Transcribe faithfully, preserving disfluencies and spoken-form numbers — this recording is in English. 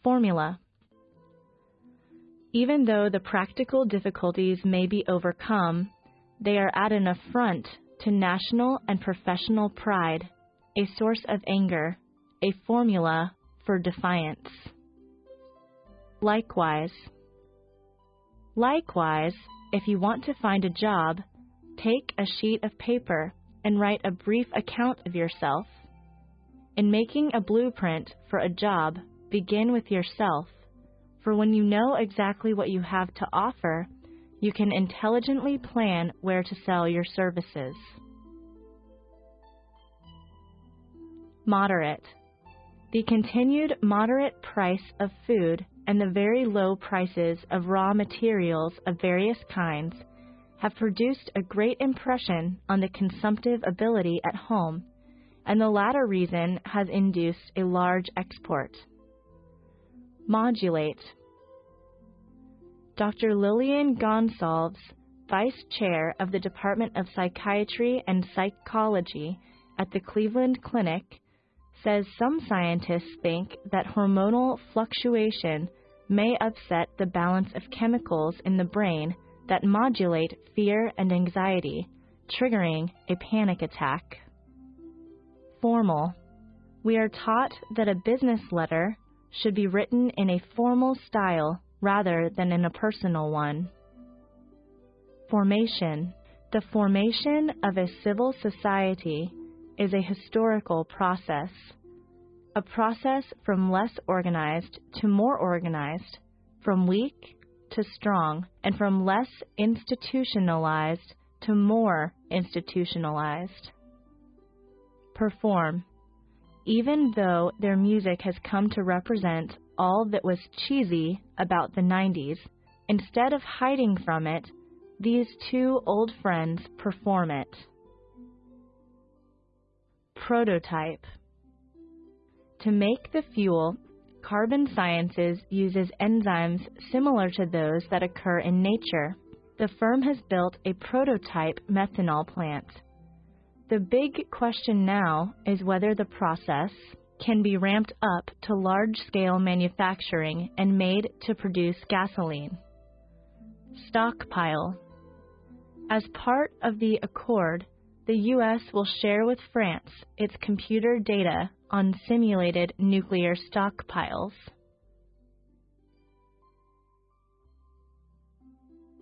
Formula. Even though the practical difficulties may be overcome, they are at an affront to national and professional pride, a source of anger, a formula for defiance. Likewise. Likewise, if you want to find a job, take a sheet of paper and write a brief account of yourself. In making a blueprint for a job, begin with yourself, for when you know exactly what you have to offer, you can intelligently plan where to sell your services. Moderate. The continued moderate price of food and the very low prices of raw materials of various kinds have produced a great impression on the consumptive ability at home, and the latter reason has induced a large export. Modulate. Doctor Lillian Gonsalves, Vice Chair of the Department of Psychiatry and Psychology at the Cleveland Clinic, says some scientists think that hormonal fluctuation may upset the balance of chemicals in the brain that modulate fear and anxiety, triggering a panic attack. Formal. We are taught that a business letter should be written in a formal style rather than in a personal one. Formation. The formation of a civil society is a historical process, a process from less organized to more organized, from weak to strong, and from less institutionalized to more institutionalized. Perform. Even though their music has come to represent all that was cheesy about the nineties, instead of hiding from it, these two old friends perform it. Prototype. To make the fuel, Carbon Sciences uses enzymes similar to those that occur in nature. The firm has built a prototype methanol plant. The big question now is whether the process can be ramped up to large-scale manufacturing and made to produce gasoline. Stockpile. As part of the Accord, the U S will share with France its computer data on simulated nuclear stockpiles.